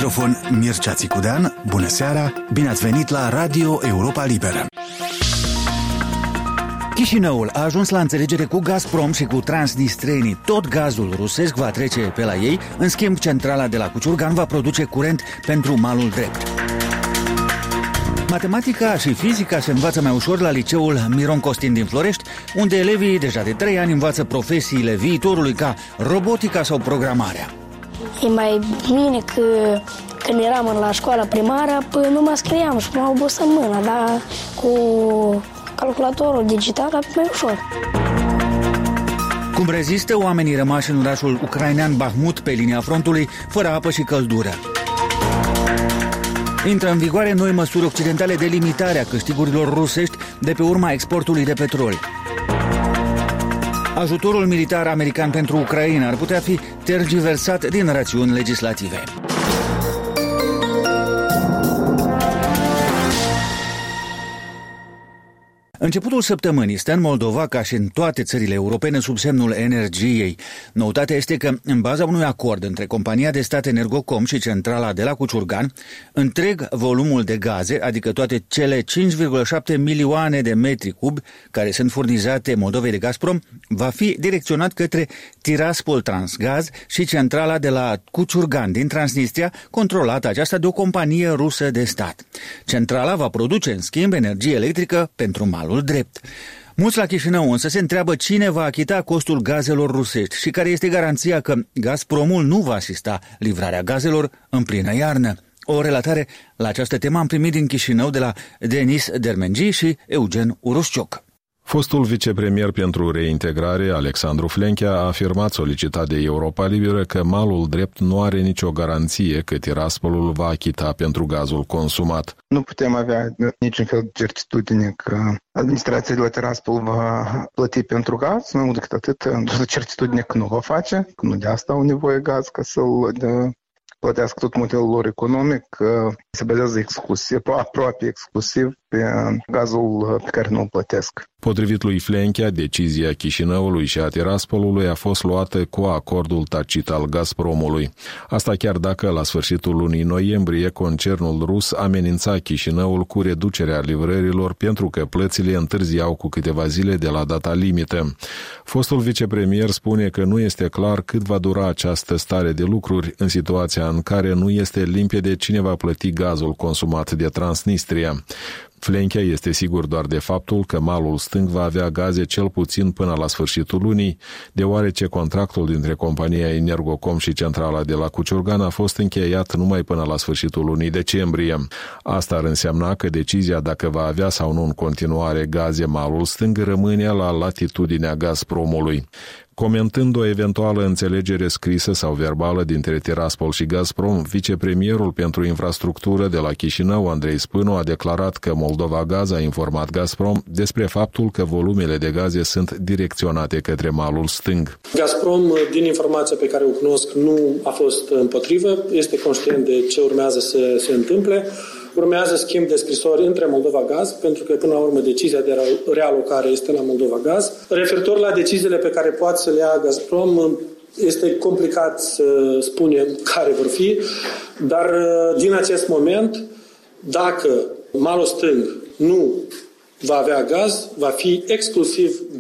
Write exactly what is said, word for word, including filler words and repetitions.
microfon Mircea Țicudean. Bună seara, bine ați venit la Radio Europa Liberă. Chișinăul a ajuns la înțelegere cu Gazprom și cu transnistrenii. Tot gazul rusesc va trece pe la ei, în schimb centrala de la Cuciurgan va produce curent pentru malul drept. Matematica și fizica se învață mai ușor la liceul Miron Costin din Florești, unde elevii deja de trei ani învață profesiile viitorului ca robotica sau programarea. E mai bine că când eram la școala primară, păi nu mă scriam și mă obosam mâna, dar cu calculatorul digital a fost mai ușor. Cum rezistă oamenii rămași în orașul ucrainean Bahmut pe linia frontului, fără apă și căldură? Intră în vigoare noi măsuri occidentale de limitare a câștigurilor rusești de pe urma exportului de petrol. Ajutorul militar american pentru Ucraina ar putea fi tergiversat din rațiuni legislative. Începutul săptămânii stă în Moldova, ca și în toate țările europene, sub semnul energiei. Noutatea este că, în baza unui acord între compania de stat Energocom și centrala de la Cuciurgan, întreg volumul de gaze, adică toate cele cinci virgulă șapte milioane de metri cub care sunt furnizate Moldovei de Gazprom, va fi direcționat către Tiraspol Transgaz și centrala de la Cuciurgan din Transnistria, controlată aceasta de o companie rusă de stat. Centrala va produce, în schimb, energie electrică pentru malul drept. Mulți la Chișinău însă se întreabă cine va achita costul gazelor rusești și care este garanția că Gazpromul nu va asista livrarea gazelor în plină iarnă. O relatare la această temă am primit din Chișinău de la Denis Dermengi și Eugen Uruscioc. Fostul vicepremier pentru reintegrare, Alexandru Flenchea, a afirmat solicitat de Europa Liberă că malul drept nu are nicio garanție că Tiraspolul va achita pentru gazul consumat. Nu putem avea niciun fel de certitudine că administrația de la Tiraspol va plăti pentru gaz, mai mult decât atât, certitudine că nu va face, că nu de asta au nevoie gaz ca să-l de plătească tot modelul lor economic, se bazează exclusiv, aproape exclusiv pe gazul pe care nu îl plătesc. Potrivit lui Flenchea, decizia Chișinăului și a Tiraspolului a fost luată cu acordul tacit al Gazpromului. Asta chiar dacă la sfârșitul lunii noiembrie concernul rus amenința Chișinăul cu reducerea livrărilor pentru că plățile întârziau cu câteva zile de la data limită. Fostul vicepremier spune că nu este clar cât va dura această stare de lucruri în situația în care nu este limpede cine va plăti gazul consumat de Transnistria. Flenchea este sigur doar de faptul că malul stâng va avea gaze cel puțin până la sfârșitul lunii, deoarece contractul dintre compania Energocom și centrala de la Cuciurgan a fost încheiat numai până la sfârșitul lunii decembrie. Asta ar însemna că decizia dacă va avea sau nu în continuare gaze malul stâng rămâne la latitudinea Gazpromului. Comentând o eventuală înțelegere scrisă sau verbală dintre Tiraspol și Gazprom, vicepremierul pentru infrastructură de la Chișinău, Andrei Spânu, a declarat că Moldova Gaz a informat Gazprom despre faptul că volumele de gaze sunt direcționate către malul stâng. Gazprom, din informația pe care o cunosc, nu a fost împotrivă, este conștient de ce urmează să se întâmple. Urmează schimb de scrisori între Moldova Gaz, pentru că până la urmă decizia de realocare este la Moldova Gaz. Referitor la deciziile pe care poate să le ia Gazprom, este complicat să spunem care vor fi, dar din acest moment, dacă malul stâng nu va avea gaz, va fi exclusiv